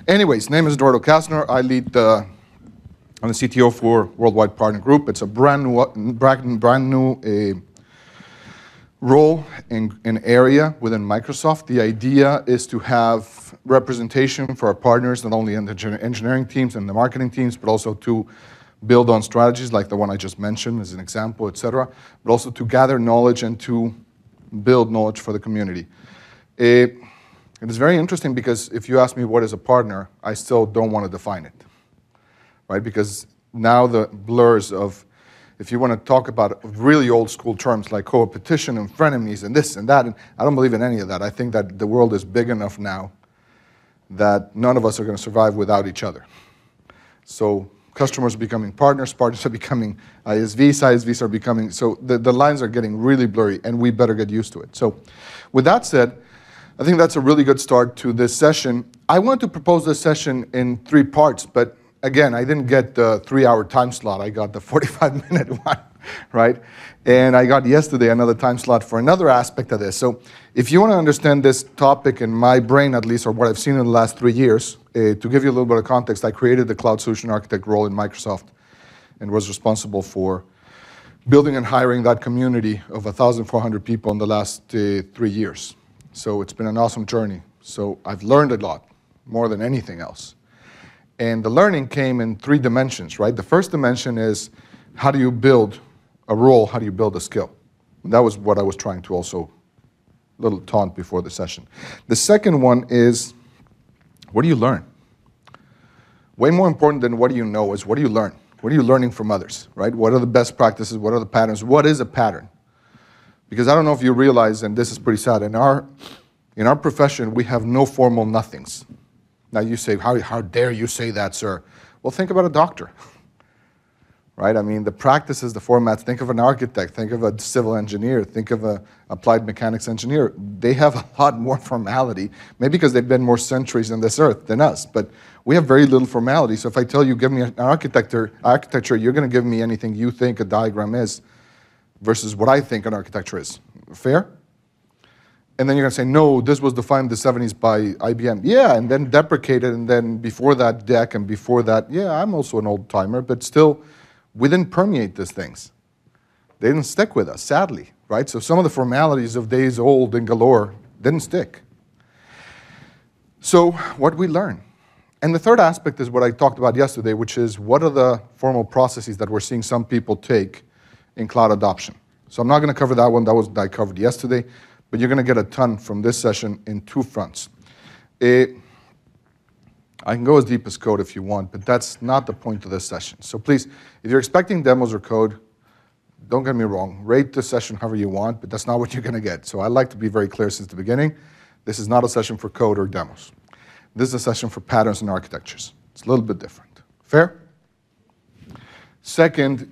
Anyways, name is Eduardo Kastner. I'm the CTO for Worldwide Partner Group. It's a brand new role in area within Microsoft. The idea is to have representation for our partners, not only in the engineering teams and the marketing teams, but also to build on strategies like the one I just mentioned as an example, et cetera, but also to gather knowledge and to build knowledge for the community. It is very interesting because if you ask me what is a partner, I still don't want to define it, right? Because now the blurs of, if you want to talk about really old school terms like co-opetition and frenemies and this and that, and I don't believe in any of that. I think that the world is big enough now that none of us are going to survive without each other. So customers are becoming partners, partners are becoming ISVs, ISVs are becoming, so the lines are getting really blurry and we better get used to it. So with that said, I think that's a really good start to this session. I want to propose this session in 3 parts, but again, I didn't get the 3-hour time slot. I got the 45-minute one, right? And I got yesterday another time slot for another aspect of this. So if you want to understand this topic in my brain, at least, or what I've seen in the last 3 years, to give you a little bit of context, I created the Cloud Solution Architect role in Microsoft and was responsible for building and hiring that community of 1,400 people in the last 3 years. So it's been an awesome journey. So I've learned a lot, more than anything else. And the learning came in 3 dimensions, right? The first dimension is, how do you build a role? How do you build a skill? And that was what I was trying to also, little taunt before the session. The second one is, what do you learn? Way more important than what do you know is, what do you learn? What are you learning from others, right? What are the best practices? What are the patterns? What is a pattern? Because I don't know if you realize, and this is pretty sad, in our profession, we have no formal nothings. Now you say, how dare you say that, sir? Well, think about a doctor, right? I mean, the practices, the formats, think of an architect, think of a civil engineer, think of an applied mechanics engineer. They have a lot more formality, maybe because they've been more centuries on this earth than us, but we have very little formality. So if I tell you, give me an architecture, you're going to give me anything you think a diagram is versus what I think an architecture is. Fair? And then you're going to say, no, this was defined in the 70s by IBM. Yeah, and then deprecated, and then before that, DEC, and before that, yeah, I'm also an old timer, but still, we didn't permeate these things. They didn't stick with us, sadly, right? So some of the formalities of days old and galore didn't stick. So what we learn. And the third aspect is what I talked about yesterday, which is, what are the formal processes that we're seeing some people take in cloud adoption? So I'm not going to cover that one. That was I covered yesterday. But you're going to get a ton from this session in 2 fronts. I can go as deep as code if you want, but that's not the point of this session. So please, if you're expecting demos or code, don't get me wrong. Rate the session however you want, but that's not what you're going to get. So I like to be very clear since the beginning. This is not a session for code or demos. This is a session for patterns and architectures. It's a little bit different. Fair? Second,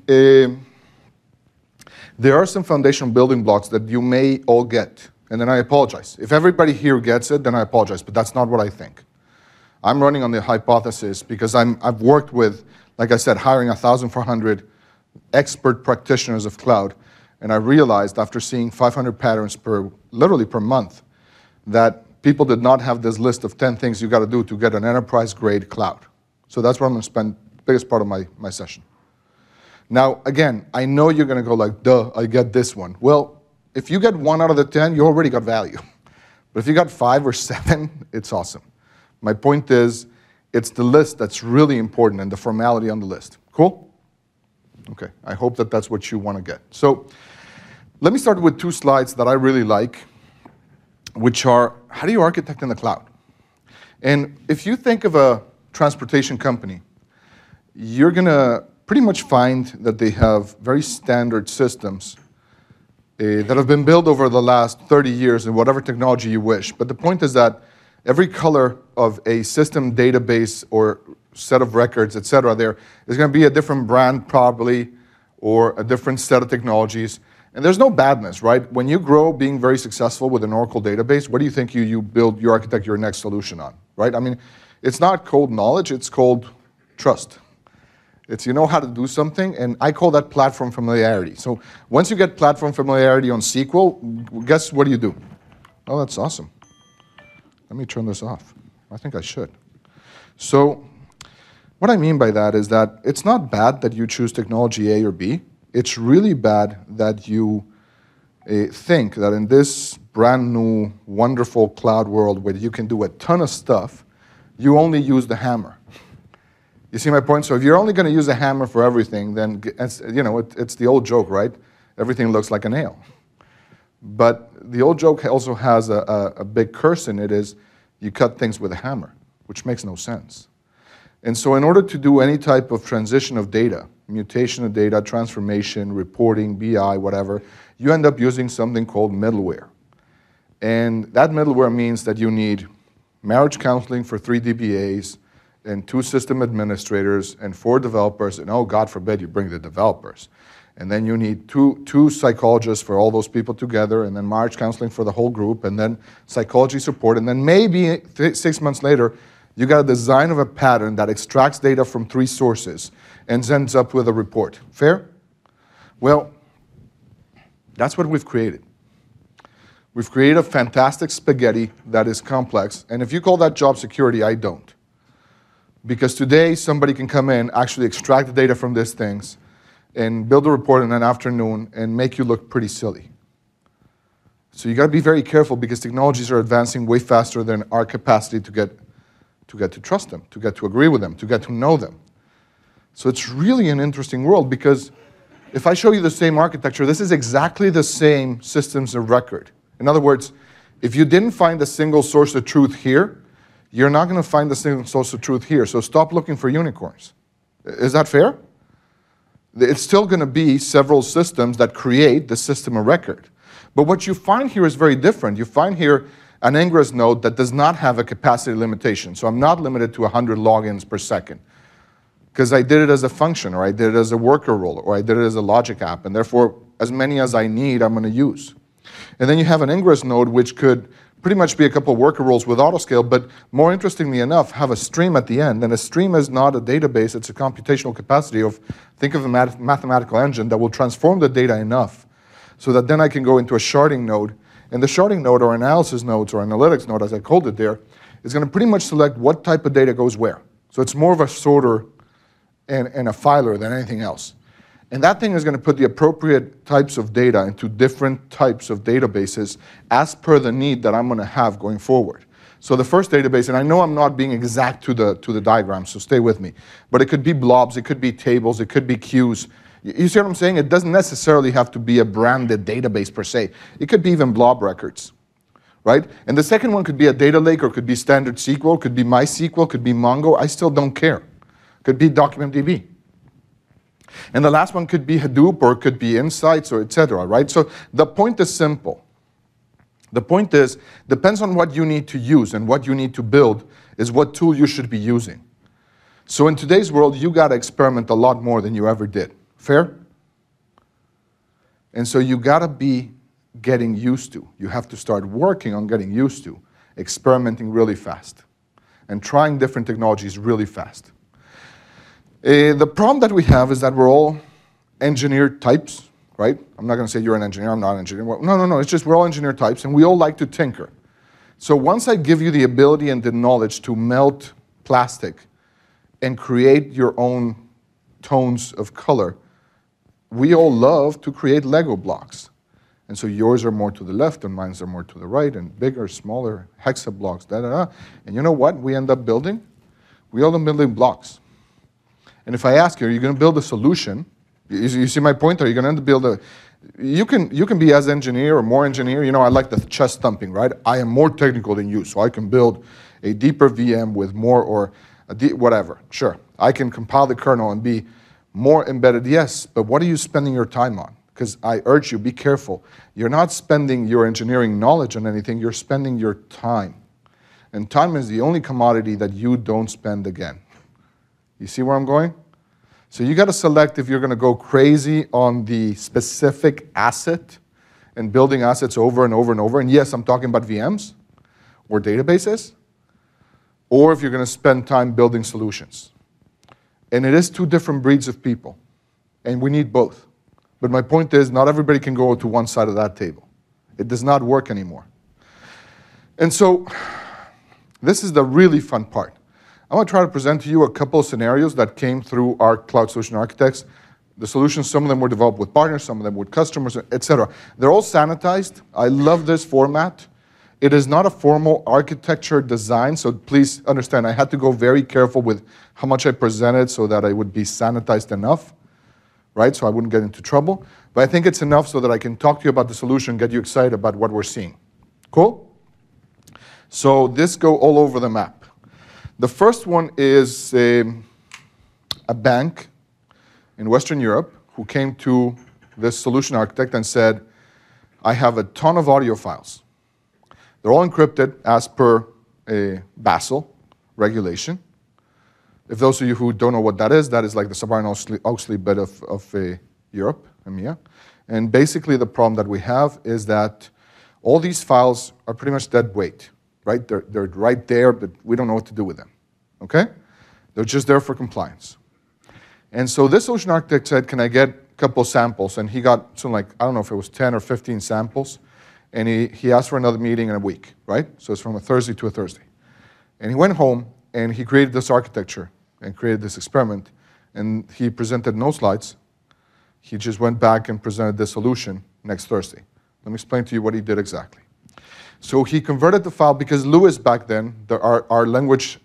there are some foundational building blocks that you may all get, and then I apologize. If everybody here gets it, then I apologize, but that's not what I think. I'm running on the hypothesis because I've worked with, like I said, hiring 1,400 expert practitioners of cloud, and I realized after seeing 500 patterns literally per month, that people did not have this list of 10 things you got to do to get an enterprise-grade cloud. So that's where I'm going to spend the biggest part of my session. Now, again, I know you're going to go like, duh, I get this one. Well, if you get 1 out of the 10, you already got value. But if you got 5 or 7, it's awesome. My point is, it's the list that's really important and the formality on the list. Cool? Okay, I hope that that's what you want to get. So let me start with 2 slides that I really like, which are, how do you architect in the cloud? And if you think of a transportation company, you're going to pretty much find that they have very standard systems that have been built over the last 30 years in whatever technology you wish. But the point is that every color of a system database or set of records, et cetera, there is going to be a different brand probably or a different set of technologies. And there's no badness, right? When you grow being very successful with an Oracle database, what do you think you build, you architect your next solution on, right? I mean, it's not cold knowledge, it's called trust. It's you know how to do something, and I call that platform familiarity. So once you get platform familiarity on SQL, guess what do? Oh, that's awesome. Let me turn this off. I think I should. So what I mean by that is that it's not bad that you choose technology A or B. It's really bad that you think that in this brand new, wonderful cloud world where you can do a ton of stuff, you only use the hammer. You see my point? So if you're only going to use a hammer for everything, then it's the old joke, right? Everything looks like a nail. But the old joke also has a big curse in it, is you cut things with a hammer, which makes no sense. And so in order to do any type of transition of data, mutation of data, transformation, reporting, BI, whatever, you end up using something called middleware. And that middleware means that you need marriage counseling for 3 DBAs and 2 system administrators and 4 developers, and oh, God forbid you bring the developers. And then you need two psychologists for all those people together, and then marriage counseling for the whole group, and then psychology support, and then maybe 6 months later, you got a design of a pattern that extracts data from 3 sources and ends up with a report. Fair? Well, that's what we've created. We've created a fantastic spaghetti that is complex, and if you call that job security, I don't. Because today, somebody can come in, actually extract the data from these things, and build a report in an afternoon and make you look pretty silly. So you got to be very careful, because technologies are advancing way faster than our capacity to get to trust them, to get to agree with them, to get to know them. So it's really an interesting world, because if I show you the same architecture, this is exactly the same systems of record. In other words, if you didn't find a single source of truth here, you're not going to find the single source of truth here. So stop looking for unicorns. Is that fair? It's still going to be several systems that create the system of record. But what you find here is very different. You find here an Ingress node that does not have a capacity limitation. So I'm not limited to 100 logins per second, because I did it as a function, or I did it as a worker role, or I did it as a logic app, and therefore as many as I need, I'm going to use. And then you have an Ingress node which could pretty much be a couple of worker roles with autoscale, but more interestingly enough, have a stream at the end. And a stream is not a database, it's a computational capacity of, think of a mathematical engine that will transform the data enough so that then I can go into a sharding node. And the sharding node, or analysis nodes, or analytics node, as I called it there, is going to pretty much select what type of data goes where. So it's more of a sorter and a filer than anything else. And that thing is going to put the appropriate types of data into different types of databases as per the need that I'm going to have going forward. So the first database, and I know I'm not being exact to the diagram, so stay with me, but it could be blobs, it could be tables, it could be queues. You see what I'm saying? It doesn't necessarily have to be a branded database per se. It could be even blob records, right? And the second one could be a data lake, or could be standard SQL, could be MySQL, could be Mongo. I still don't care. Could be DocumentDB. And the last one could be Hadoop, or it could be Insights, or et cetera, right? So the point is simple. The point is, depends on what you need to use and what you need to build is what tool you should be using. So in today's world, you got to experiment a lot more than you ever did. Fair? And so you got to be getting used to. You have to start working on getting used to experimenting really fast and trying different technologies really fast. The problem that we have is that we're all engineered types, right? I'm not going to say you're an engineer, I'm not an engineer. Well, no, it's just we're all engineered types, and we all like to tinker. So once I give you the ability and the knowledge to melt plastic and create your own tones of color, we all love to create Lego blocks. And so yours are more to the left, and mine are more to the right, and bigger, smaller, hexa blocks, da-da-da. And you know what we end up building? We end up building blocks. And if I ask you, are you going to build a solution? You see my point? Are you going to build a... You can be as engineer or more engineer. You know, I like the chest thumping, right? I am more technical than you, so I can build a deeper VM with more, or whatever. Sure, I can compile the kernel and be more embedded, yes, but what are you spending your time on? Because I urge you, be careful. You're not spending your engineering knowledge on anything, you're spending your time. And time is the only commodity that you don't spend again. You see where I'm going? So you got to select if you're going to go crazy on the specific asset and building assets over and over and over. And yes, I'm talking about VMs or databases, or if you're going to spend time building solutions. And it is 2 different breeds of people, and we need both. But my point is, not everybody can go to one side of that table. It does not work anymore. And so this is the really fun part. I'm going to try to present to you a couple of scenarios that came through our cloud solution architects. The solutions, some of them were developed with partners, some of them with customers, etc. They're all sanitized. I love this format. It is not a formal architecture design, so please understand, I had to go very careful with how much I presented so that I would be sanitized enough, right? So I wouldn't get into trouble. But I think it's enough so that I can talk to you about the solution, get you excited about what we're seeing. Cool? So this go all over the map. The first one is a bank in Western Europe who came to this solution architect and said, I have a ton of audio files. They're all encrypted as per a Basel regulation. If those of you who don't know what that is like the Sarbanes-Oxley bit of Europe, EMEA. And basically the problem that we have is that all these files are pretty much dead weight, right? They're right there, but we don't know what to do with them, okay? They're just there for compliance. And so this solution architect said, can I get a couple samples? And he got something like, I don't know if it was 10 or 15 samples. And he asked for another meeting in a week, right? So it's from a Thursday to a Thursday. And he went home and he created this architecture and created this experiment. And he presented no slides. He just went back and presented the solution next Thursday. Let me explain to you what he did exactly. So he converted the file because Lewis back then, our language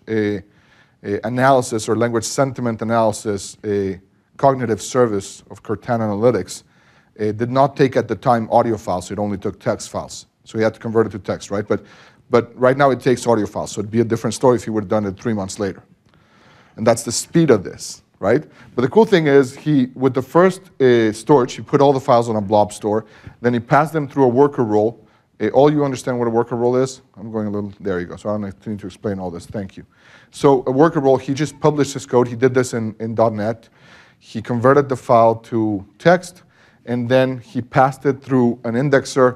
analysis or language sentiment analysis, a cognitive service of Cortana Analytics, did not take at the time audio files, it only took text files. So he had to convert it to text, right? But right now it takes audio files, so it'd be a different story if he would have done it 3 months later. And that's the speed of this, right? But the cool thing is, with the first storage, he put all the files on a blob store, then he passed them through a worker role. All you understand what a worker role is? I'm going a little, there you go, so I don't need to explain all this, thank you. So a worker role, he just published his code, he did this in .NET, he converted the file to text, and then he passed it through an indexer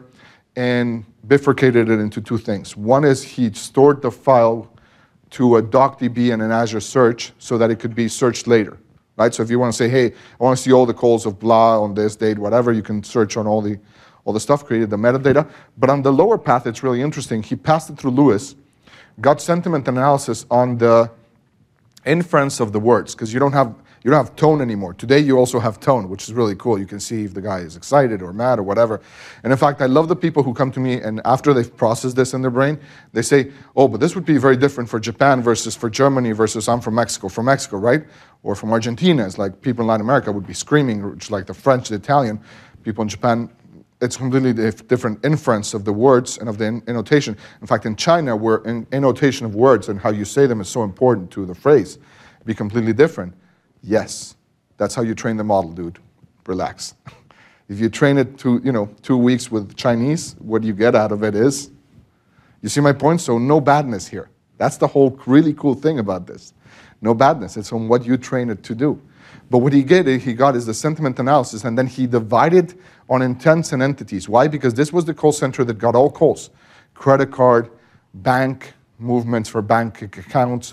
and bifurcated it into 2 things. One is he stored the file to a DocDB and an Azure search so that it could be searched later, right? So if you want to say, hey, I want to see all the calls of blah on this date, whatever, you can search on all the stuff, created the metadata. But on the lower path, it's really interesting. He passed it through Lewis, got sentiment analysis on the inference of the words, because you don't have tone anymore. Today you also have tone, which is really cool. You can see if the guy is excited or mad or whatever. And in fact, I love the people who come to me and after they've processed this in their brain, they say, oh, but this would be very different for Japan versus for Germany versus I'm from Mexico, right? Or from Argentina. It's like people in Latin America would be screaming, just like the French, the Italian. People in Japan, it's completely different inference of the words and of the annotation. In fact, in China, where annotation of words and how you say them is so important to the phrase, be completely different. Yes, that's how you train the model, dude. Relax. If you train it to, 2 weeks with Chinese, what you get out of it is, you see my point? So no badness here. That's the whole really cool thing about this. No badness. It's on what you train it to do. But what he got is the sentiment analysis, and then he divided on intents and entities. Why? Because this was the call center that got all calls. Credit card, bank movements for bank accounts,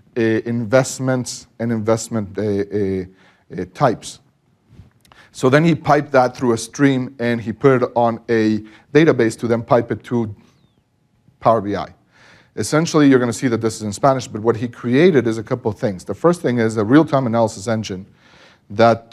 investments and investment types. So then he piped that through a stream and he put it on a database to then pipe it to Power BI. Essentially, you're going to see that this is in Spanish, but what he created is a couple of things. The first thing is a real-time analysis engine that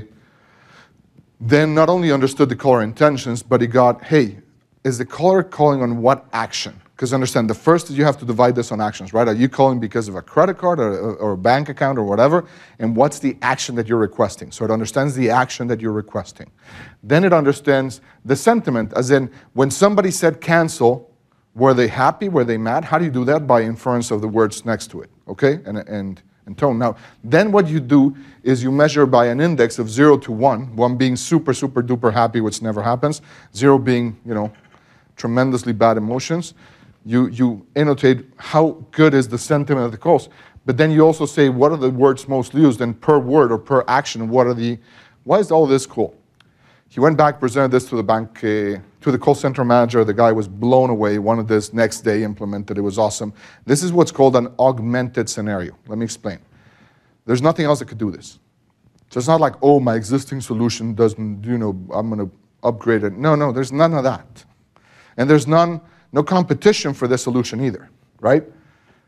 then not only understood the caller intentions, but he got, hey, is the caller calling on what action? Because understand, the first is you have to divide this on actions, right? Are you calling because of a credit card or a bank account or whatever? And what's the action that you're requesting? So it understands the action that you're requesting. Then it understands the sentiment, as in when somebody said cancel, were they happy? Were they mad? How do you do that? By inference of the words next to it, okay? And tone. Now, then what you do is you measure by an index of 0 to 1, 1 being super, super duper happy, which never happens, 0 being, tremendously bad emotions. You annotate how good is the sentiment of the calls, but then you also say what are the words most used, and per word or per action, why is all this cool? He went back, presented this to the bank, to the call center manager. The guy was blown away, wanted this next day implemented. It was awesome. This is what's called an augmented scenario. Let me explain. There's nothing else that could do this. So it's not like, oh, my existing solution doesn't, I'm going to upgrade it. No, there's none of that. And there's no competition for this solution either, right?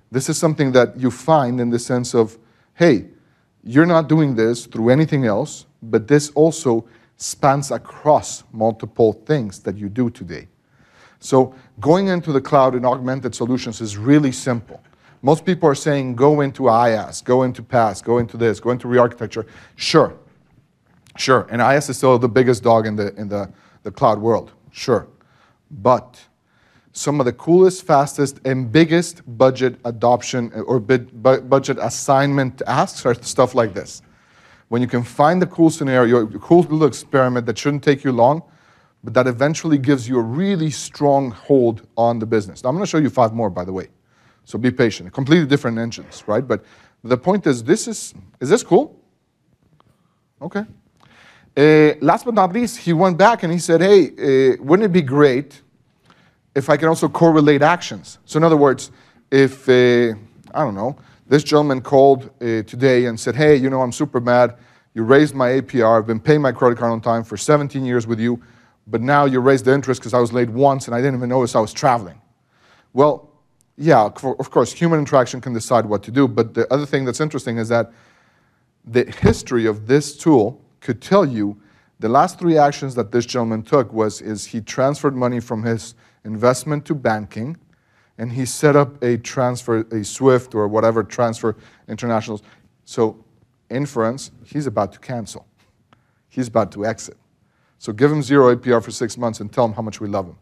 This is something that you find in the sense of, hey, you're not doing this through anything else, but this also spans across multiple things that you do today. So going into the cloud and augmented solutions is really simple. Most people are saying, go into IaaS, go into PaaS, go into this, go into re-architecture. Sure. And IaaS is still the biggest dog in the cloud world. Sure. But some of the coolest, fastest, and biggest budget adoption or budget assignment asks are stuff like this. When you can find the cool scenario, a cool little experiment that shouldn't take you long, but that eventually gives you a really strong hold on the business. Now, I'm going to show you 5 more, by the way. So be patient. Completely different engines, right? But the point is this cool? Okay. Last but not least, he went back and he said, hey, wouldn't it be great if I can also correlate actions? So in other words, if, I don't know, this gentleman called today and said, hey, you know, I'm super mad. You raised my APR. I've been paying my credit card on time for 17 years with you, but now you raised the interest because I was late once and I didn't even notice I was traveling. Well, yeah, of course, human interaction can decide what to do, but the other thing that's interesting is that the history of this tool could tell you the last 3 actions that this gentleman took is he transferred money from his investment to banking, and he set up a transfer, a SWIFT or whatever transfer internationals. So inference, he's about to cancel. He's about to exit. So give him 0 APR for 6 months and tell him how much we love him.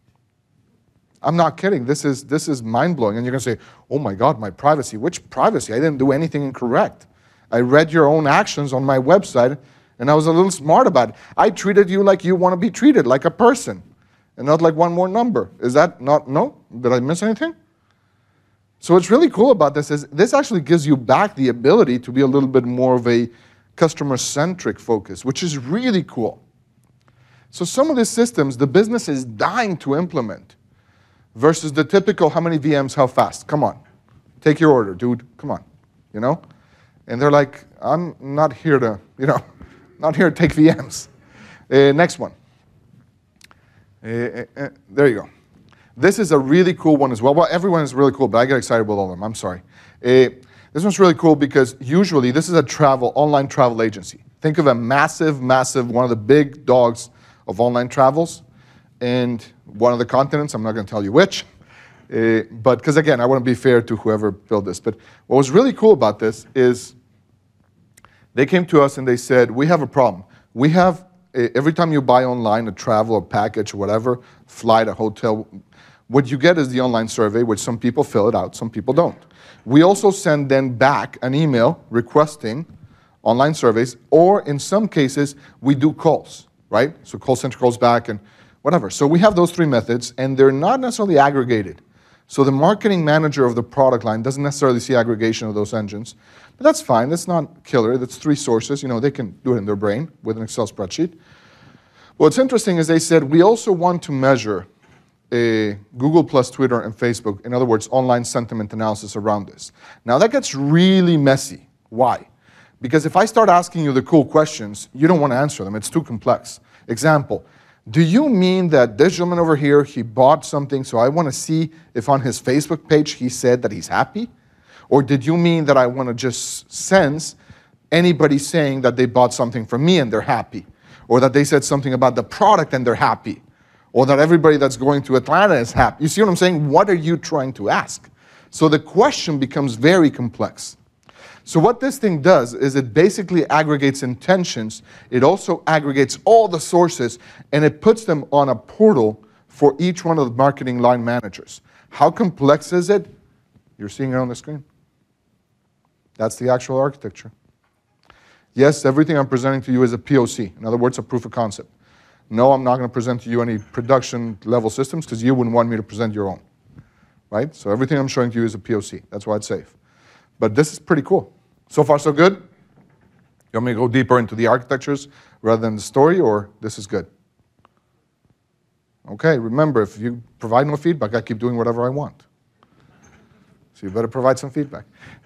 I'm not kidding. This is mind-blowing. And you're going to say, oh my God, my privacy. Which privacy? I didn't do anything incorrect. I read your own actions on my website, and I was a little smart about it. I treated you like you want to be treated, like a person, and not like one more number. Is that not, no? Did I miss anything? So what's really cool about this is this actually gives you back the ability to be a little bit more of a customer-centric focus, which is really cool. So some of these systems, the business is dying to implement versus the typical how many VMs, how fast. Come on. Take your order, dude. Come on. You know? And they're like, I'm not here to, not here to take VMs. Next one. There you go. This is a really cool one as well. Well, everyone is really cool, but I get excited with all of them. I'm sorry. This one's really cool because usually this is a online travel agency. Think of a massive, one of the big dogs of online travels, and one of the continents, I'm not going to tell you which, but because again, I want to be fair to whoever built this. But what was really cool about this is they came to us and they said, we have a problem. We have, every time you buy online, a travel, a package, or whatever, flight, a hotel, what you get is the online survey, which some people fill it out, some people don't. We also send then back an email requesting online surveys, or in some cases, we do calls, right? So call center calls back and whatever. So we have those 3 methods, and they're not necessarily aggregated. So the marketing manager of the product line doesn't necessarily see aggregation of those engines. But that's fine. That's not killer. That's 3 sources. They can do it in their brain with an Excel spreadsheet. What's interesting is they said, we also want to measure Google plus Twitter and Facebook, in other words, online sentiment analysis around this. Now that gets really messy. Why? Because if I start asking you the cool questions, you don't want to answer them. It's too complex. Example, do you mean that this gentleman over here, he bought something, so I want to see if on his Facebook page he said that he's happy? Or did you mean that I want to just sense anybody saying that they bought something from me and they're happy? Or that they said something about the product and they're happy? Or that everybody that's going to Atlanta is happy? You see what I'm saying? What are you trying to ask? So the question becomes very complex. So what this thing does is it basically aggregates intentions. It also aggregates all the sources, and it puts them on a portal for each one of the marketing line managers. How complex is it? You're seeing it on the screen. That's the actual architecture. Yes, everything I'm presenting to you is a POC. In other words, a proof of concept. No, I'm not going to present to you any production level systems because you wouldn't want me to present your own. Right? So everything I'm showing to you is a POC. That's why it's safe. But this is pretty cool. So far, so good? You want me to go deeper into the architectures rather than the story, or this is good? Okay, remember, if you provide no feedback, I keep doing whatever I want. So you better provide some feedback.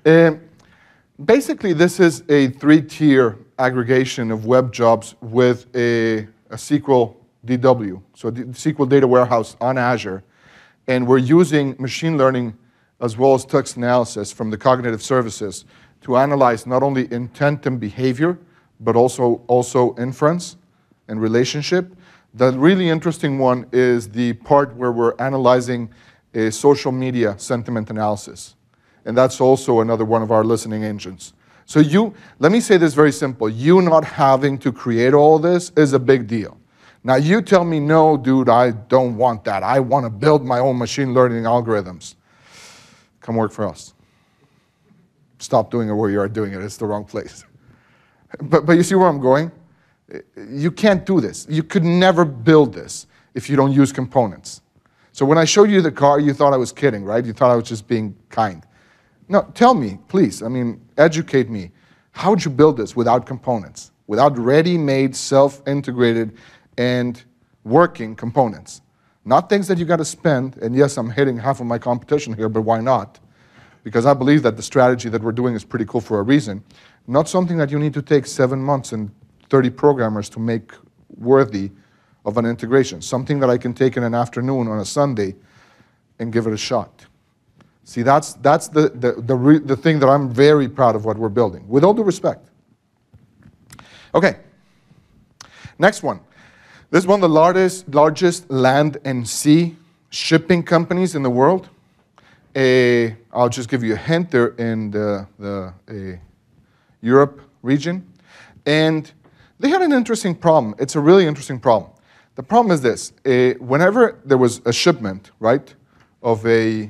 Basically, this is a 3-tier aggregation of web jobs with a SQL DW, so the SQL Data Warehouse on Azure. And we're using machine learning as well as text analysis from the cognitive services to analyze not only intent and behavior, but also inference and relationship. The really interesting one is the part where we're analyzing a social media sentiment analysis. And that's also another one of our listening engines. So let me say this very simple. You not having to create all this is a big deal. Now you tell me, no, dude, I don't want that. I want to build my own machine learning algorithms. Come work for us. Stop doing it where you are doing it. It's the wrong place. But you see where I'm going? You can't do this. You could never build this if you don't use components. So when I showed you the car, you thought I was kidding, right? You thought I was just being kind. No, tell me, please. I mean, educate me. How would you build this without components? Without ready-made, self-integrated, and working components? Not things that you got to spend, and yes, I'm hitting half of my competition here, but why not? Because I believe that the strategy that we're doing is pretty cool for a reason. Not something that you need to take 7 months and 30 programmers to make worthy of an integration. Something that I can take in an afternoon on a Sunday and give it a shot. See, that's the thing that I'm very proud of what we're building, with all due respect. Okay, next one. This is one of the largest land and sea shipping companies in the world. I'll just give you a hint. They're in the Europe region. And they had an interesting problem. It's a really interesting problem. The problem is this. Whenever there was a shipment, right, of a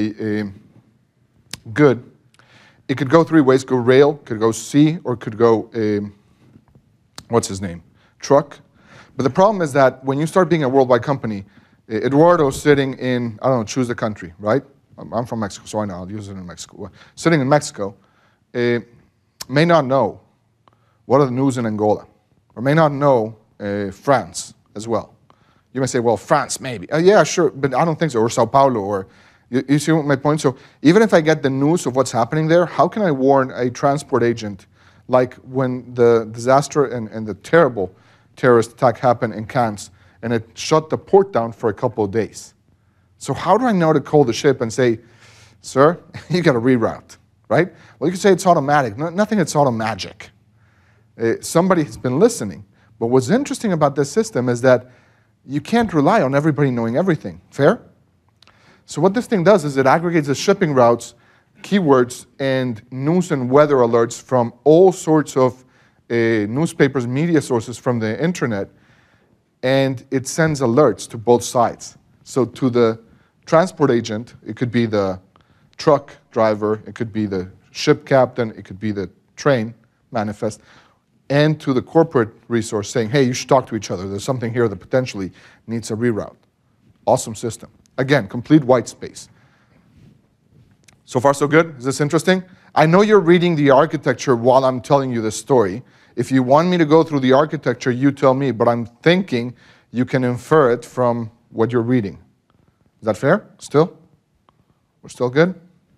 good, it could go three ways. Go rail, could go sea, or could go, what's his name, truck. But the problem is that when you start being a worldwide company, Eduardo's sitting in, I don't know, choose the country, right? I'm from Mexico, so I know, I'll use it in Mexico. Sitting in Mexico, may not know what are the news in Angola, or may not know France as well. You may say, well, France, maybe. Yeah, sure, but I don't think so, or Sao Paulo, or, you see my point? So even if I get the news of what's happening there, how can I warn a transport agent, like when the disaster and the terrible terrorist attack happened in Cannes, and it shut the port down for a couple of days. So how do I know to call the ship and say, sir, you got to reroute, right? Well, you could say it's automatic. Nothing, it's automagic. Somebody has been listening. But what's interesting about this system is that you can't rely on everybody knowing everything. Fair? So what this thing does is it aggregates the shipping routes, keywords, and news and weather alerts from all sorts of newspapers, media sources from the internet, and it sends alerts to both sides. So to the transport agent, it could be the truck driver, it could be the ship captain, it could be the train manifest, and to the corporate resource saying, hey, you should talk to each other. There's something here that potentially needs a reroute. Awesome system. Again, complete white space. So far, so good? Is this interesting? I know you're reading the architecture while I'm telling you this story. If you want me to go through the architecture, you tell me, but I'm thinking you can infer it from what you're reading. Is that fair? Still? We're still good?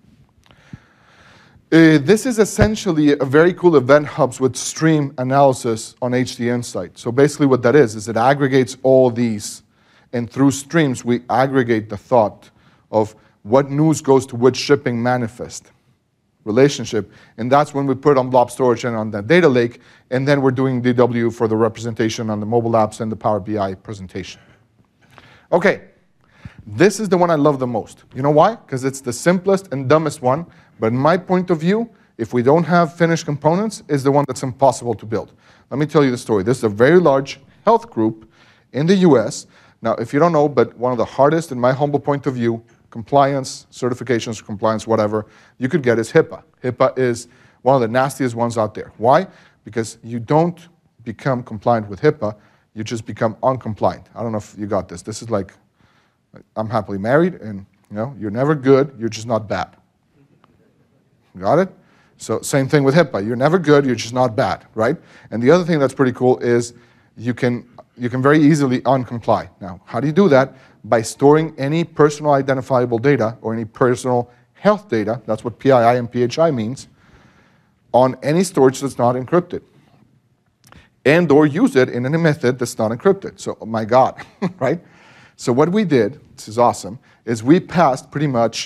This is essentially a very cool event hubs with stream analysis on HD Insight. So basically what that is it aggregates all these, and through streams we aggregate the thought of what news goes to which shipping manifest relationship, and that's when we put on blob storage and on the data lake, and then we're doing DW for the representation on the mobile apps and the Power BI presentation. Okay, this is the one I love the most. You know why? Because it's the simplest and dumbest one, but in my point of view, if we don't have finished components, is the one that's impossible to build. Let me tell you the story. This is a very large health group in the US. Now, if you don't know, but one of the hardest, in my humble point of view, compliance, certifications, compliance, whatever, you could get is HIPAA. HIPAA is one of the nastiest ones out there. Why? Because you don't become compliant with HIPAA, you just become uncompliant. I don't know if you got this. This is like, I'm happily married, and you're never good, you're just not bad. Got it? So same thing with HIPAA. You're never good, you're just not bad, right? And the other thing that's pretty cool is you can very easily uncomply. Now, how do you do that? By storing any personal identifiable data or any personal health data, that's what PII and PHI means, on any storage that's not encrypted. And or use it in any method that's not encrypted. So, oh my God, right? So what we did, this is awesome, is we passed pretty much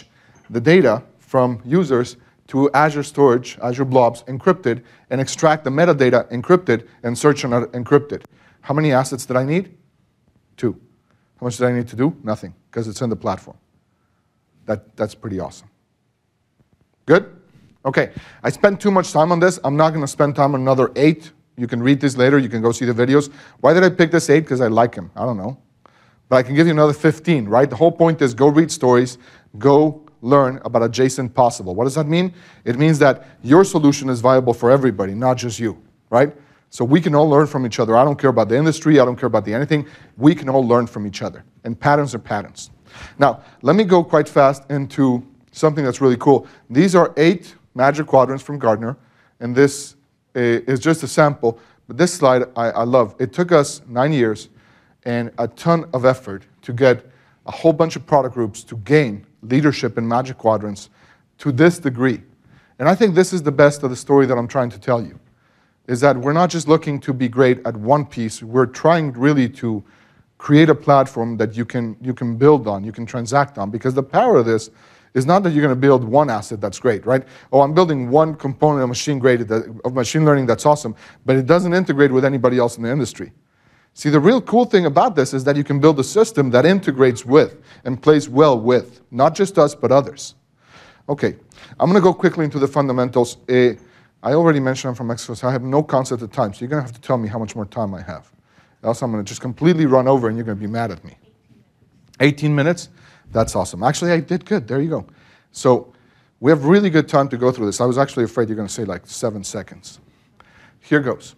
the data from users to Azure Storage, Azure Blobs, encrypted, and extract the metadata encrypted and search on it encrypted. How many assets did I need? 2. How much did I need to do? Nothing, because it's in the platform. That's pretty awesome. Good? Okay, I spent too much time on this. I'm not going to spend time on another 8. You can read this later. You can go see the videos. Why did I pick this 8? Because I like him. I don't know. But I can give you another 15, right? The whole point is go read stories, go learn about adjacent possible. What does that mean? It means that your solution is viable for everybody, not just you, right? So we can all learn from each other. I don't care about the industry. I don't care about the anything. We can all learn from each other. And patterns are patterns. Now, let me go quite fast into something that's really cool. These are 8 Magic Quadrants from Gartner, and this is just a sample. But this slide I love. It took us 9 years and a ton of effort to get a whole bunch of product groups to gain leadership in Magic Quadrants to this degree. And I think this is the best of the story that I'm trying to tell you, is that we're not just looking to be great at one piece. We're trying really to create a platform that you can build on, you can transact on, because the power of this is not that you're going to build one asset that's great, right? Oh, I'm building one component of machine learning that's awesome, but it doesn't integrate with anybody else in the industry. See, the real cool thing about this is that you can build a system that integrates with and plays well with, not just us, but others. Okay, I'm going to go quickly into the fundamentals. I already mentioned I'm from Mexico, so I have no concept of time, so you're going to have to tell me how much more time I have. Else I'm going to just completely run over and you're going to be mad at me. 18 minutes? That's awesome. Actually, I did good. There you go. So we have really good time to go through this. I was actually afraid you're going to say like 7 seconds. Here goes.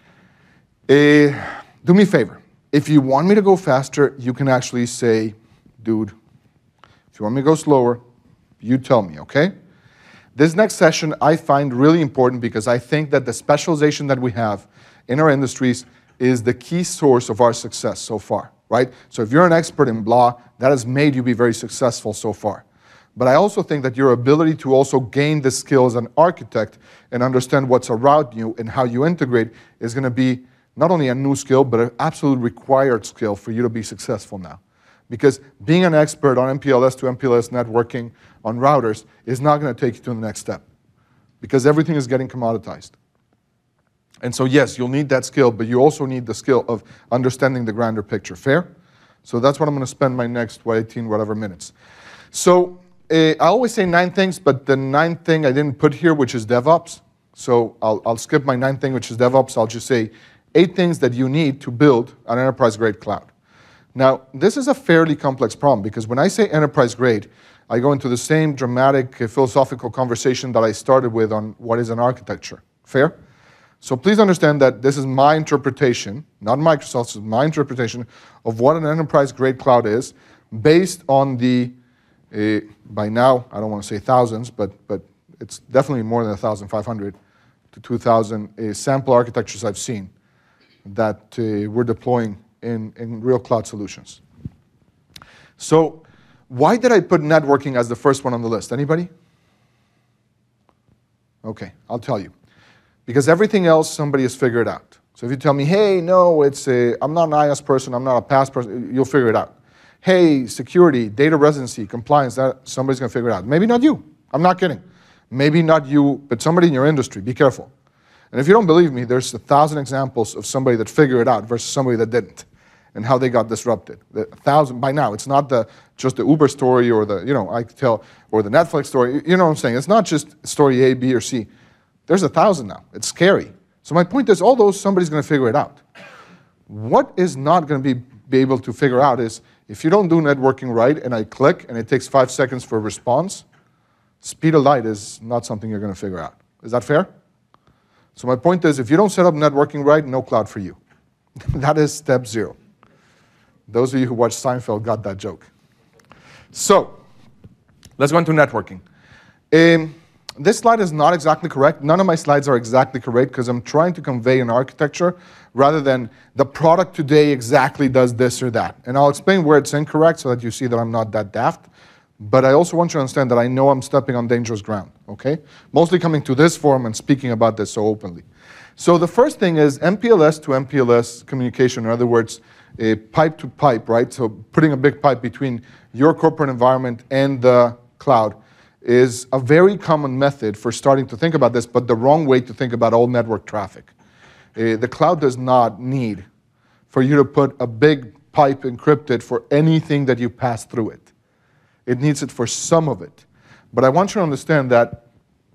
Do me a favor. If you want me to go faster, you can actually say, dude, if you want me to go slower, you tell me, okay? This next session I find really important because I think that the specialization that we have in our industries is the key source of our success so far, right? So if you're an expert in blah, that has made you be very successful so far. But I also think that your ability to also gain the skills as an architect and understand what's around you and how you integrate is going to be not only a new skill, but an absolute required skill for you to be successful now. Because being an expert on MPLS to MPLS networking on routers is not going to take you to the next step. Because everything is getting commoditized. And so yes, you'll need that skill, but you also need the skill of understanding the grander picture. Fair? So that's what I'm going to spend my next 18 whatever minutes. So I always say 9 things, but the 9th thing I didn't put here, which is DevOps. So I'll skip my 9th thing, which is DevOps. I'll just say 8 things that you need to build an enterprise-grade cloud. Now, this is a fairly complex problem because when I say enterprise-grade, I go into the same dramatic philosophical conversation that I started with on what is an architecture. Fair? So please understand that this is my interpretation, not Microsoft's, my interpretation of what an enterprise-grade cloud is based on the, by now, I don't want to say thousands, but it's definitely more than 1,500 to 2,000 sample architectures I've seen that we're deploying in real cloud solutions. So why did I put networking as the first one on the list? Anybody? Okay, I'll tell you. Because everything else somebody has figured out. So if you tell me, hey, no, I'm not an IaaS person, I'm not a PaaS person, you'll figure it out. Hey, security, data residency, compliance, that somebody's going to figure it out. Maybe not you. I'm not kidding. Maybe not you, but somebody in your industry. Be careful. And if you don't believe me, there's 1,000 examples of somebody that figured it out versus somebody that didn't, and how they got disrupted. 1,000 by now. It's not just the Uber story or the or the Netflix story. You know what I'm saying? It's not just story A, B, or C. There's 1,000 now. It's scary. So my point is, all those somebody's going to figure it out. What is not going to be able to figure out is if you don't do networking right, and I click and it takes 5 seconds for a response, speed of light is not something you're going to figure out. Is that fair? So my point is, if you don't set up networking right, no cloud for you. That is step 0. Those of you who watch Seinfeld got that joke. So let's go into networking. This slide is not exactly correct. None of my slides are exactly correct because I'm trying to convey an architecture rather than the product today exactly does this or that. And I'll explain where it's incorrect so that you see that I'm not that daft. But I also want you to understand that I know I'm stepping on dangerous ground, okay? Mostly coming to this forum and speaking about this so openly. So the first thing is MPLS to MPLS communication, in other words, pipe to pipe, right? So putting a big pipe between your corporate environment and the cloud is a very common method for starting to think about this, but the wrong way to think about all network traffic. The cloud does not need for you to put a big pipe encrypted for anything that you pass through it. It needs it for some of it. But I want you to understand that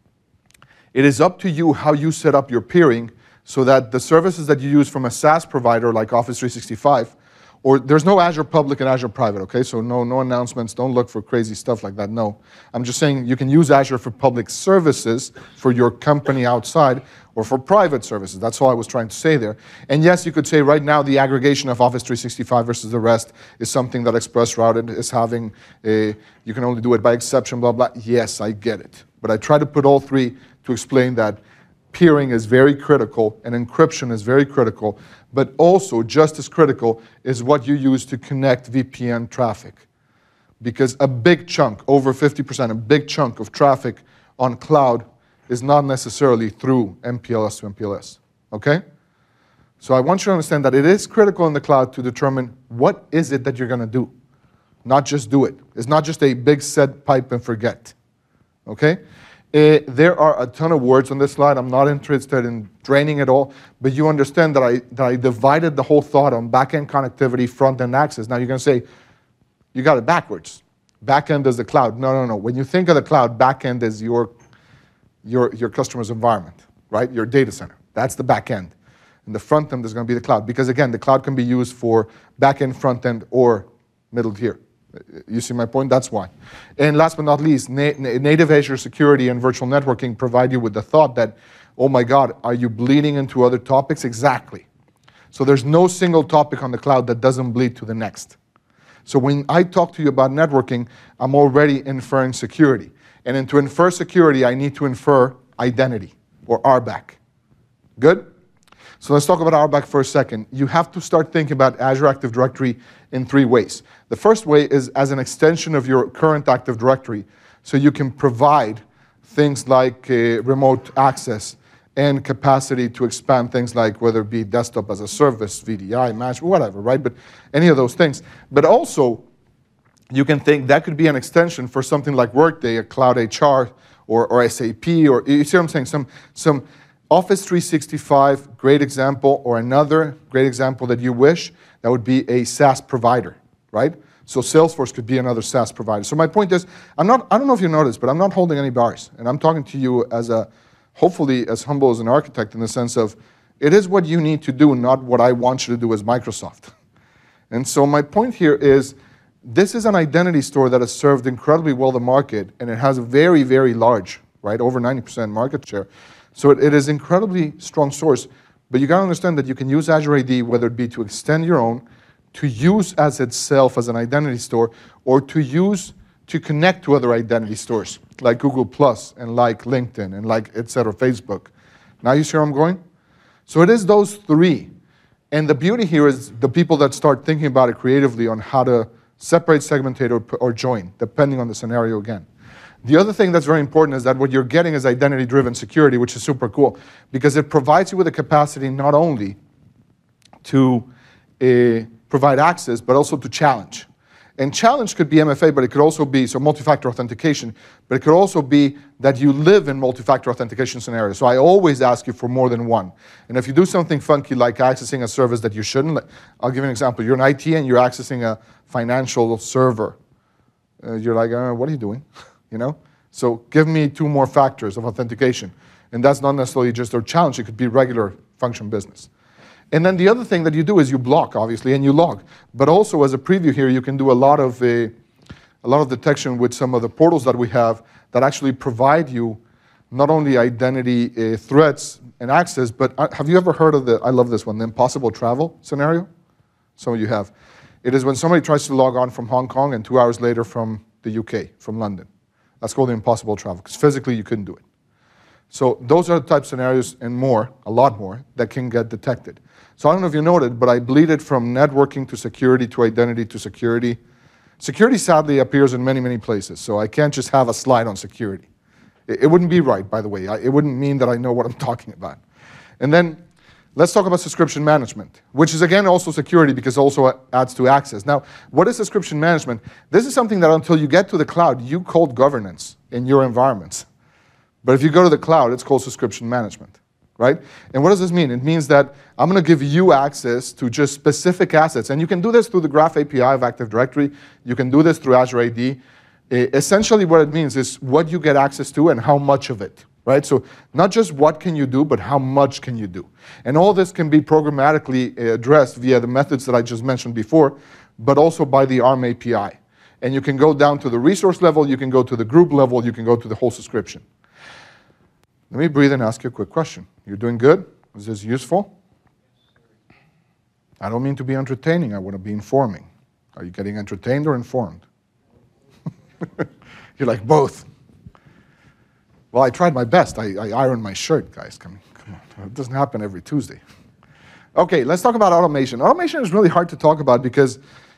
it is up to you how you set up your peering so that the services that you use from a SaaS provider like Office 365, or there's no Azure Public and Azure Private, okay? So no announcements, don't look for crazy stuff like that, no. I'm just saying you can use Azure for public services for your company outside or for private services. That's all I was trying to say there. And yes, you could say right now the aggregation of Office 365 versus the rest is something that ExpressRoute is having. You can only do it by exception, blah, blah. Yes, I get it. But I try to put all three to explain that peering is very critical and encryption is very critical, but also just as critical is what you use to connect VPN traffic. Because a big chunk, over 50%, a big chunk of traffic on cloud is not necessarily through MPLS to MPLS, okay? So I want you to understand that it is critical in the cloud to determine what is it that you're gonna do, not just do it. It's not just a big set pipe and forget, okay? There are a ton of words on this slide. I'm not interested in draining it all, but you understand that I divided the whole thought on back-end connectivity, front-end access. Now you're going to say, you got it backwards. Back-end is the cloud. No. When you think of the cloud, back-end is your customer's environment, right? Your data center. That's the back-end. And the front-end is going to be the cloud. Because again, the cloud can be used for back-end, front-end, or middle tier. You see my point? That's why. And last but not least, native Azure security and virtual networking provide you with the thought that, oh my God, are you bleeding into other topics? Exactly. So there's no single topic on the cloud that doesn't bleed to the next. So when I talk to you about networking, I'm already inferring security. And to infer security, I need to infer identity, or RBAC. Good? So let's talk about RBAC for a second. You have to start thinking about Azure Active Directory in three ways. The first way is as an extension of your current Active Directory, so you can provide things like remote access and capacity to expand things like whether it be desktop as a service, VDI, match, whatever, right? But any of those things. But also, you can think that could be an extension for something like Workday, a Cloud HR, or SAP, or you see what I'm saying? Some Office 365, great example, or another great example that you wish, that would be a SaaS provider, right? So Salesforce could be another SaaS provider. So my point is, I don't know if you noticed, but I'm not holding any bars. And I'm talking to you as hopefully as humble as an architect in the sense of, it is what you need to do, not what I want you to do as Microsoft. And so my point here is, this is an identity store that has served incredibly well the market, and it has a very, very large, right, over 90% market share. So it is incredibly strong source, but you got to understand that you can use Azure AD, whether it be to extend your own, to use as itself as an identity store, or to use to connect to other identity stores, like Google Plus, and like LinkedIn, and like et cetera, Facebook. Now you see where I'm going? So it is those three. And the beauty here is the people that start thinking about it creatively on how to separate, segmentate, or join, depending on the scenario again. The other thing that's very important is that what you're getting is identity-driven security, which is super cool, because it provides you with the capacity not only to provide access, but also to challenge. And challenge could be MFA, but it could also be, so multi-factor authentication, but it could also be that you live in multi-factor authentication scenarios. So I always ask you for more than one. And if you do something funky like accessing a service that you shouldn't, I'll give you an example. You're in IT and you're accessing a financial server. You're like, what are you doing? You know? So give me two more factors of authentication. And that's not necessarily just a challenge. It could be regular function business. And then the other thing that you do is you block, obviously, and you log. But also, as a preview here, you can do a lot of detection with some of the portals that we have that actually provide you not only identity threats and access, but have you ever heard of I love this one, the impossible travel scenario? Some of you have. It is when somebody tries to log on from Hong Kong and 2 hours later from the UK, from London. That's called the impossible travel, because physically you couldn't do it. So those are the type of scenarios and more, a lot more, that can get detected. So I don't know if you noted, but I bleeded from networking to security to identity to security. Security sadly appears in many, many places, so I can't just have a slide on security. It wouldn't be right, by the way. It wouldn't mean that I know what I'm talking about. And then let's talk about subscription management, which is again also security because it also adds to access. Now, what is subscription management? This is something that until you get to the cloud, you called governance. in your environments. But if you go to the cloud, it's called subscription management, right? And what does this mean? It means that I'm going to give you access to just specific assets. And you can do this through the Graph API of Active Directory. You can do this through Azure AD. Essentially what it means is what you get access to and how much of it, right? So not just what can you do, but how much can you do. And all this can be programmatically addressed via the methods that I just mentioned before, but also by the ARM API. And you can go down to the resource level, you can go to the group level, you can go to the whole subscription. Let me breathe and ask you a quick question. You're doing good? Is this useful? I don't mean to be entertaining, I want to be informing. Are you getting entertained or informed? You're like, both. Well, I tried my best. I ironed my shirt, guys. Come on. It doesn't happen every Tuesday. Okay, let's talk about automation. Automation is really hard to talk about because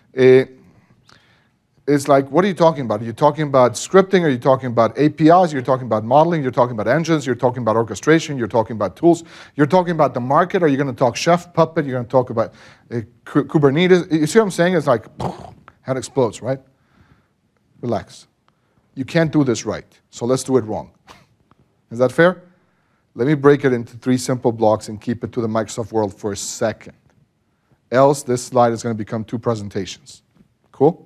it's like, what are you talking about? Are you talking about scripting? Are you talking about APIs? You're talking about modeling? You're talking about engines? You're talking about orchestration? You're talking about tools? You're talking about the market? Are you going to talk Chef, Puppet? You're going to talk about Kubernetes? You see what I'm saying? It's like, head explodes, right? Relax. You can't do this right, so let's do it wrong. Is that fair? Let me break it into 3 simple blocks and keep it to the Microsoft world for a second. Else, this slide is going to become 2 presentations. Cool?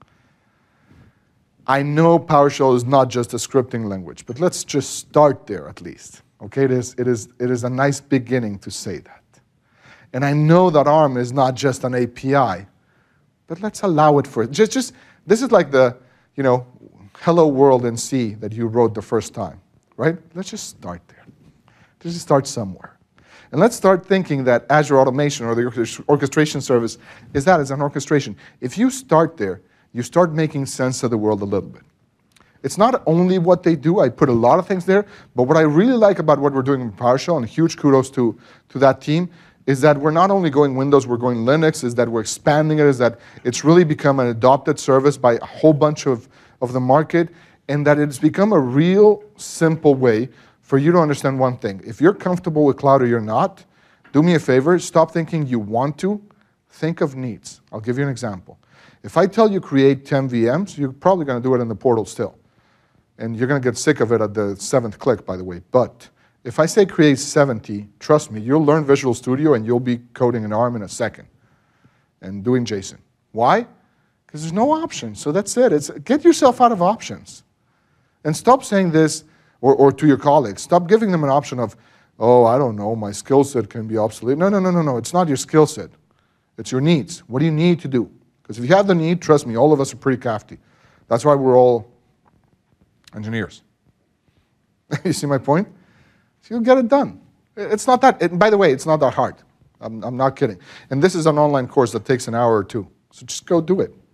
I know PowerShell is not just a scripting language, but let's just start there at least. Okay, it is a nice beginning to say that. And I know that ARM is not just an API, but let's allow it for this is like the, hello world in C that you wrote the first time, right? Let's just start there. Let's just start somewhere. And let's start thinking that Azure Automation or the orchestration service is an orchestration. If you start there, you start making sense of the world a little bit. It's not only what they do, I put a lot of things there, but what I really like about what we're doing in PowerShell, and huge kudos to that team, is that we're not only going Windows, we're going Linux, is that we're expanding it, is that it's really become an adopted service by a whole bunch of the market, and that it's become a real simple way for you to understand one thing. If you're comfortable with cloud or you're not, do me a favor, stop thinking you want to, think of needs. I'll give you an example. If I tell you create 10 VMs, you're probably going to do it in the portal still. And you're going to get sick of it at the 7th click, by the way. But if I say create 70, trust me, you'll learn Visual Studio and you'll be coding an ARM in a second and doing JSON. Why? Because there's no option. So that's it. Get yourself out of options. And stop saying this, or to your colleagues. Stop giving them an option of, oh, I don't know, my skill set can be obsolete. No. It's not your skill set. It's your needs. What do you need to do? Because if you have the need, trust me, all of us are pretty crafty. That's why we're all engineers. You see my point? So you'll get it done. It's not that, by the way, it's not that hard. I'm not kidding. And this is an online course that takes an hour or 2. So just go do it.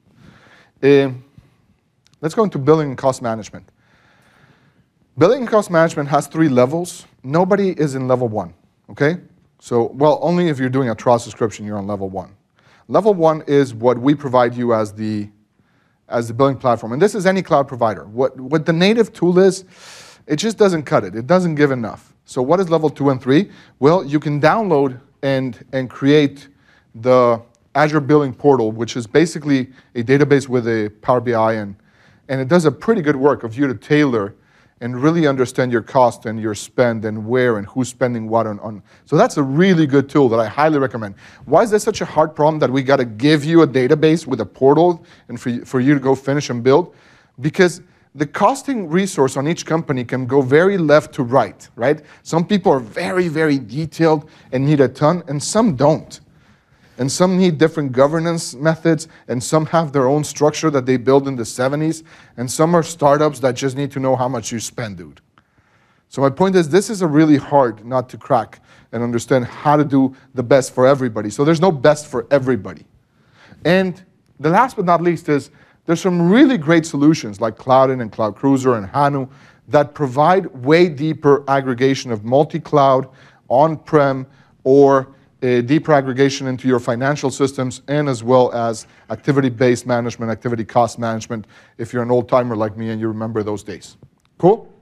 Let's go into billing and cost management. Billing and cost management has 3 levels. Nobody is in level 1, okay? So, well, only if you're doing a trial subscription, you're on level 1. Level 1 is what we provide you as the billing platform. And this is any cloud provider. What the native tool is, it just doesn't cut it. It doesn't give enough. So what is level 2 and 3? Well, you can download and create the Azure Billing Portal, which is basically a database with a Power BI, and it does a pretty good work of you to tailor and really understand your cost and your spend and where and who's spending what on. So that's a really good tool that I highly recommend. Why is this such a hard problem that we got to give you a database with a portal and for you to go finish and build? Because the costing resource on each company can go very left to right? Some people are very, very detailed and need a ton, and some don't. And some need different governance methods, and some have their own structure that they built in the 70s, and some are startups that just need to know how much you spend, dude. So my point is, this is a really hard nut to crack and understand how to do the best for everybody. So there's no best for everybody. And the last but not least is, there's some really great solutions like Cloudin and Cloud Cruiser and Hanu that provide way deeper aggregation of multi-cloud, on-prem, or deeper aggregation into your financial systems, and as well as activity-based management, activity cost management, if you're an old-timer like me and you remember those days. Cool?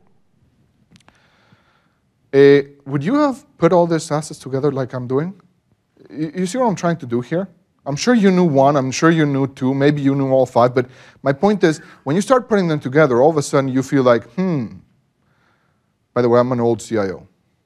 Would you have put all these assets together like I'm doing? You see what I'm trying to do here? I'm sure you knew one, I'm sure you knew two, maybe you knew all five, but my point is, when you start putting them together, all of a sudden you feel like, by the way, I'm an old CIO.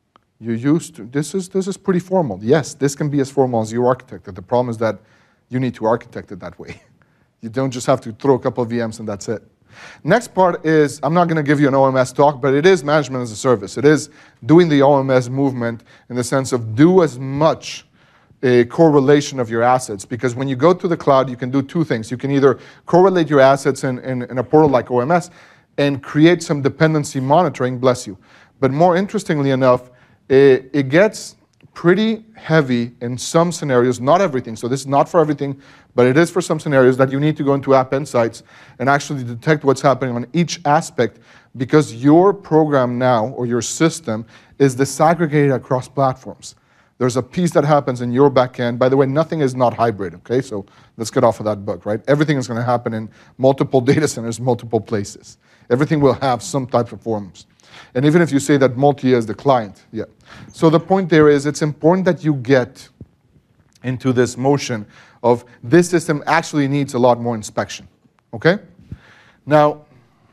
This is pretty formal. Yes, this can be as formal as you architect it. The problem is that you need to architect it that way. You don't just have to throw a couple of VMs and that's it. Next part is, I'm not going to give you an OMS talk, but it is management as a service. It is doing the OMS movement in the sense of do as much a correlation of your assets. Because when you go to the cloud, you can do two things. You can either correlate your assets in a portal like OMS and create some dependency monitoring, bless you. But more interestingly enough, it gets pretty heavy in some scenarios, not everything. So this is not for everything, but it is for some scenarios that you need to go into App Insights and actually detect what's happening on each aspect, because your program now, or your system, is disaggregated across platforms. There's a piece that happens in your backend. By the way, nothing is not hybrid, okay? So let's get off of that book, right? Everything is going to happen in multiple data centers, multiple places. Everything will have some type of forms. And even if you say that multi is the client, yeah. So the point there is, it's important that you get into this motion of this system actually needs a lot more inspection, okay? Now,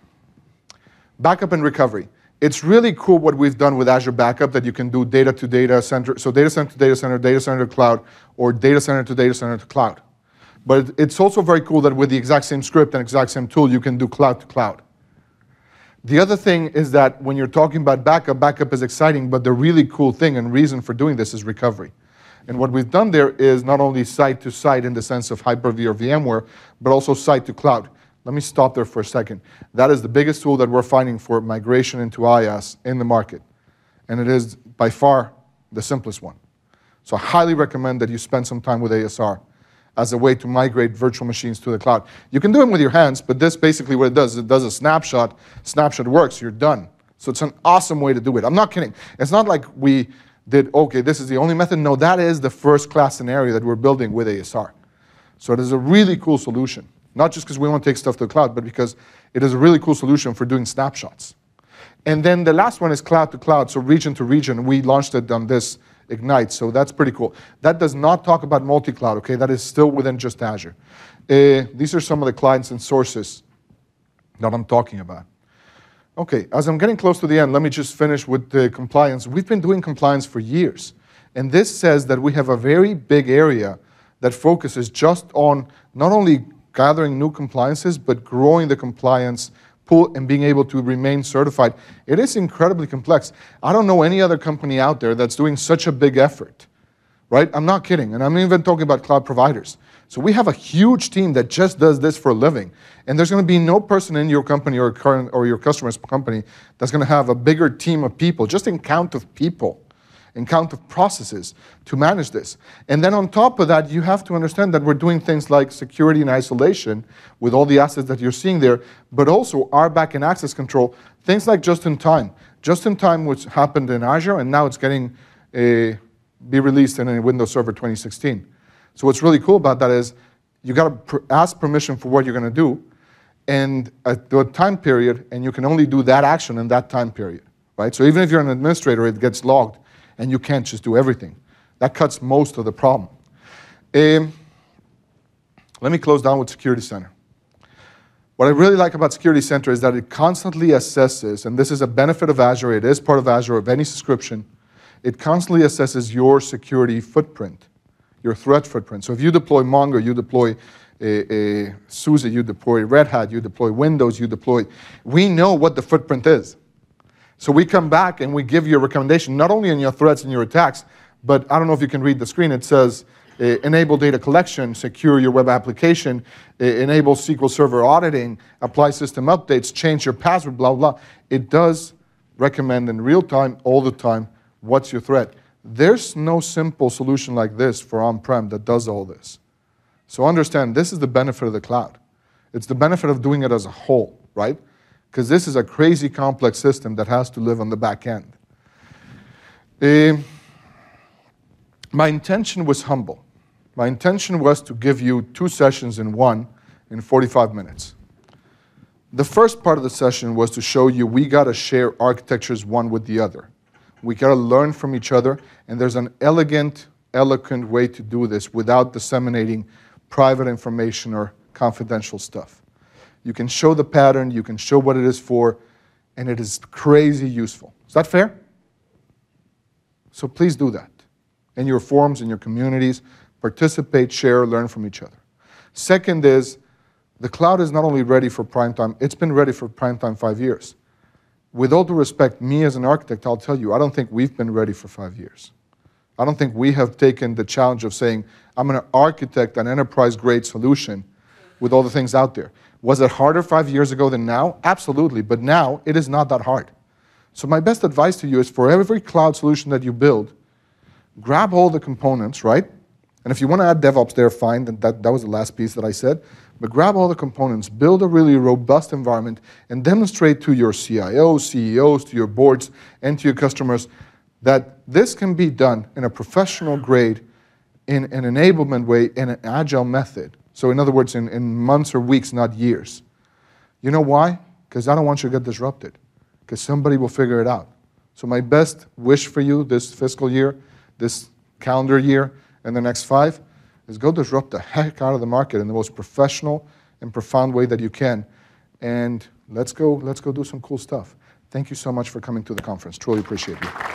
backup and recovery. It's really cool what we've done with Azure Backup, that you can do data to data center, so data center to data center, data center to cloud, or data center to data center to cloud. But it's also very cool that with the exact same script and exact same tool, you can do cloud to cloud. The other thing is that when you're talking about backup, backup is exciting, but the really cool thing and reason for doing this is recovery. And what we've done there is not only site to site in the sense of Hyper-V or VMware, but also site to cloud. Let me stop there for a second. That is the biggest tool that we're finding for migration into IaaS in the market. And it is by far the simplest one. So I highly recommend that you spend some time with ASR as a way to migrate virtual machines to the cloud. You can do it with your hands, but this basically what it does a snapshot. Snapshot works, you're done. So it's an awesome way to do it. I'm not kidding. It's not like we did, okay, this is the only method. No, that is the first class scenario that we're building with ASR. So it is a really cool solution. Not just because we want to take stuff to the cloud, but because it is a really cool solution for doing snapshots. And then the last one is cloud to cloud, so region to region. We launched it on this Ignite, so that's pretty cool. That does not talk about multi-cloud, okay? That is still within just Azure. These are some of the clients and sources that I'm talking about. Okay, as I'm getting close to the end, let me just finish with the compliance. We've been doing compliance for years, and this says that we have a very big area that focuses just on not only gathering new compliances, but growing the compliance pool and being able to remain certified. It is incredibly complex. I don't know any other company out there that's doing such a big effort, right? I'm not kidding, and I'm even talking about cloud providers. So we have a huge team that just does this for a living, and there's going to be no person in your company or your customer's company that's going to have a bigger team of people, just in count of people, in count of processes to manage this. And then on top of that, you have to understand that we're doing things like security and isolation with all the assets that you're seeing there, but also RBAC and access control, things like just-in-time. Just-in-time, which happened in Azure, and now it's getting be released in a Windows Server 2016. So what's really cool about that is you got to ask permission for what you're going to do, and at the time period, and you can only do that action in that time period, right? So even if you're an administrator, it gets logged, and you can't just do everything. That cuts most of the problem. Let me close down with Security Center. What I really like about Security Center is that it constantly assesses, and this is a benefit of Azure, it is part of Azure, of any subscription, it constantly assesses your security footprint, your threat footprint. So if you deploy Mongo, you deploy SUSE, you deploy Red Hat, you deploy Windows, we know what the footprint is. So we come back and we give you a recommendation, not only on your threats and your attacks, but I don't know if you can read the screen. It says, enable data collection, secure your web application, enable SQL Server auditing, apply system updates, change your password, blah, blah. It does recommend in real time, all the time, what's your threat. There's no simple solution like this for on-prem that does all this. So understand, this is the benefit of the cloud. It's the benefit of doing it as a whole, right? Because this is a crazy complex system that has to live on the back end. My intention was humble. My intention was to give you 2 sessions in one in 45 minutes. The first part of the session was to show you we got to share architectures one with the other. We got to learn from each other, and there's an elegant eloquent way to do this without disseminating private information or confidential stuff. You can show the pattern, you can show what it is for, and it is crazy useful. Is that fair? So please do that. In your forums, in your communities, participate, share, learn from each other. Second is, the cloud is not only ready for prime time, it's been ready for prime time 5 years. With all due respect, me as an architect, I'll tell you, I don't think we've been ready for 5 years. I don't think we have taken the challenge of saying, I'm going to architect an enterprise-grade solution with all the things out there. Was it harder 5 years ago than now? Absolutely, but now it is not that hard. So my best advice to you is for every cloud solution that you build, grab all the components, right? And if you want to add DevOps there, fine, then that was the last piece that I said. But grab all the components, build a really robust environment, and demonstrate to your CIOs, CEOs, to your boards, and to your customers that this can be done in a professional grade, in an enablement way, in an agile method. So in other words, in months or weeks, not years. You know why? Because I don't want you to get disrupted. Because somebody will figure it out. So my best wish for you this fiscal year, this calendar year, and the next 5, is go disrupt the heck out of the market in the most professional and profound way that you can. And let's go do some cool stuff. Thank you so much for coming to the conference. Truly appreciate you.